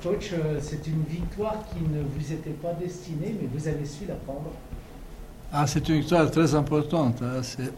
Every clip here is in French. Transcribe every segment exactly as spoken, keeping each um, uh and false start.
Coach, c'est une victoire qui ne vous était pas destinée, mais vous avez su la prendre. Ah, c'est une victoire très importante. Hein. C'est...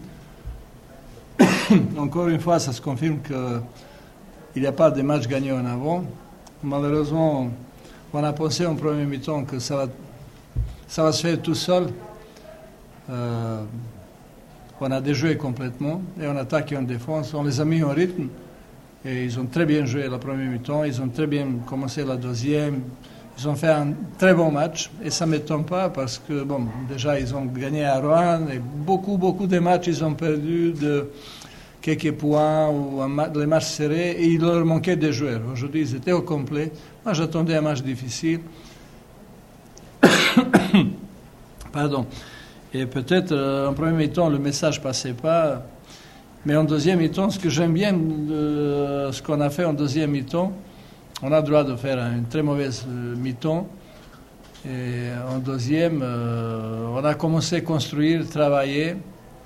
Encore une fois, ça se confirme qu'il n'y a pas de match gagné en avant. Malheureusement, on a pensé en premier mi-temps que ça va, ça va se faire tout seul. Euh, on a déjoué complètement, et en attaque et en défense. On les a mis en rythme, et ils ont très bien joué la première mi-temps. Ils ont très bien commencé la deuxième. Ils ont fait un très bon match, et ça ne m'étonne pas parce que, bon, déjà, ils ont gagné à Rouen, et beaucoup, beaucoup de matchs, ils ont perdu de quelques points ou un, les matchs serrés, et il leur manquait des joueurs. Aujourd'hui, ils étaient au complet. Moi, j'attendais un match difficile. Pardon. Et peut-être, euh, en premier mi-temps, le message ne passait pas. Mais en deuxième mi-temps, ce que j'aime bien, euh, ce qu'on a fait en deuxième mi-temps, on a le droit de faire une très mauvaise euh, mi-temps. Et en deuxième, euh, on a commencé à construire, travailler.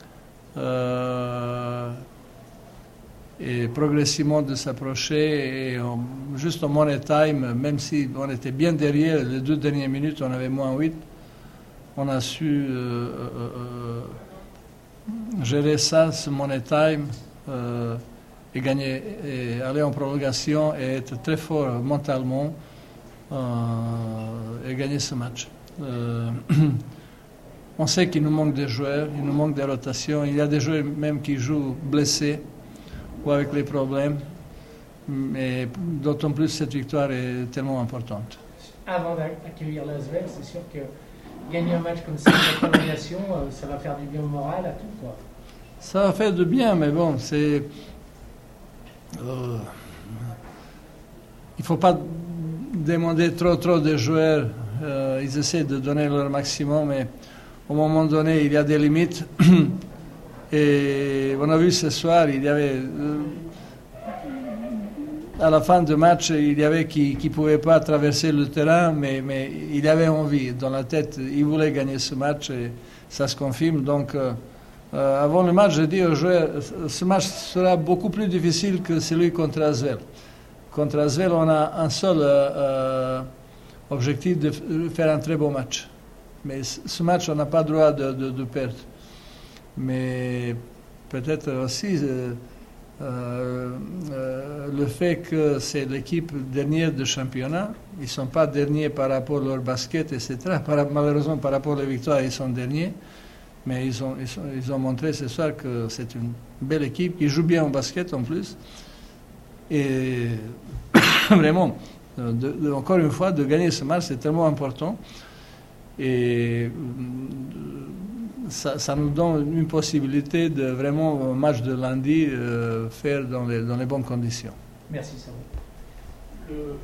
Euh, et progressivement de s'approcher. Et on, juste au money time, même si on était bien derrière, les deux dernières minutes, on avait moins huit, on a su euh, euh, gérer ça, ce money time, euh, et gagner, et aller en prolongation et être très fort mentalement euh, et gagner ce match. Euh, on sait qu'il nous manque des joueurs, il nous manque des rotations, il y a des joueurs même qui jouent blessés ou avec les problèmes, mais d'autant plus cette victoire est tellement importante. Avant d'accueillir l'Asvel, c'est sûr que gagner un match comme ça, la prolongation, ça va faire du bien au moral à tout, quoi. Ça va faire du bien, mais bon, c'est... Euh, il ne faut pas demander trop, trop de joueurs. Euh, ils essaient de donner leur maximum, mais au moment donné, il y a des limites. Et on a vu ce soir, il y avait... Euh, à la fin du match, il y avait qui ne pouvaient pas traverser le terrain, mais, mais il y avait envie. Dans la tête, il voulait gagner ce match, et ça se confirme. Donc, euh, euh, avant le match, j'ai dit aux joueurs, ce match sera beaucoup plus difficile que celui contre Asvel. Contre Asvel, on a un seul euh, objectif de faire un très beau match. Mais ce match, on n'a pas le droit de, de, de perdre. Mais peut-être aussi euh, euh, euh, le fait que c'est l'équipe dernière de championnat, ils ne sont pas derniers par rapport à leur basket, et cetera. Par, malheureusement, par rapport aux victoires, ils sont derniers. Mais ils ont, ils, sont, ils ont montré ce soir que c'est une belle équipe qui joue bien au basket en plus. Et vraiment, de, de, encore une fois, de gagner ce match, c'est tellement important. Et ça, ça nous donne une possibilité de vraiment, un match de lundi, euh, faire dans les, dans les bonnes conditions. Merci, Saro.